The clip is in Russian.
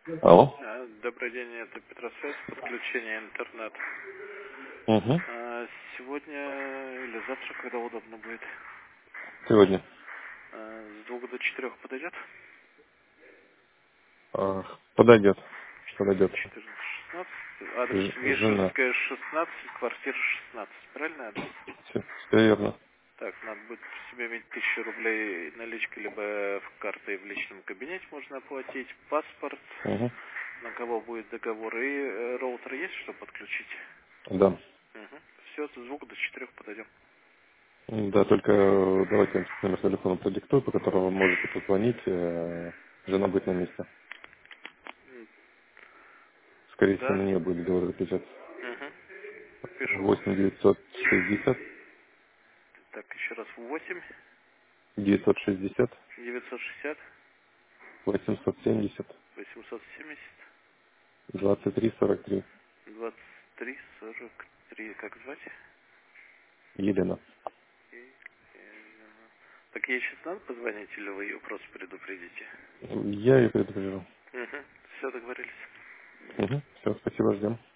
Алло. Добрый день, это Петросвязь, подключение интернет. Угу. Сегодня или завтра, когда удобно будет? Сегодня. С 2 до 4 подойдет? Подойдет. Подойдет. 14-16. Адрес Жена. Вишенская, 16, квартира 16. Правильный адрес? Все верно. Так, надо будет при себе иметь 1000 рублей наличкой, либо в картой в личном кабинете можно оплатить, паспорт, Угу. на кого будет договор, и роутер есть, чтобы подключить? Да. Угу. Все, с 2 до 4 подойдем. Да, только давайте номер телефона продиктую, по которому вы можете позвонить. Жена будет на месте. Скорее всего, Да? на нее будет договор заключаться. Угу. Пишу. 8 960 Так, еще раз. 8 960 960 870 870 23 43. 23 43. Как звать? Елена. Так ей сейчас надо позвонить, или вы ее просто предупредите? Я ее предупрежу. Угу. Все, договорились. Угу. Все, спасибо, ждем.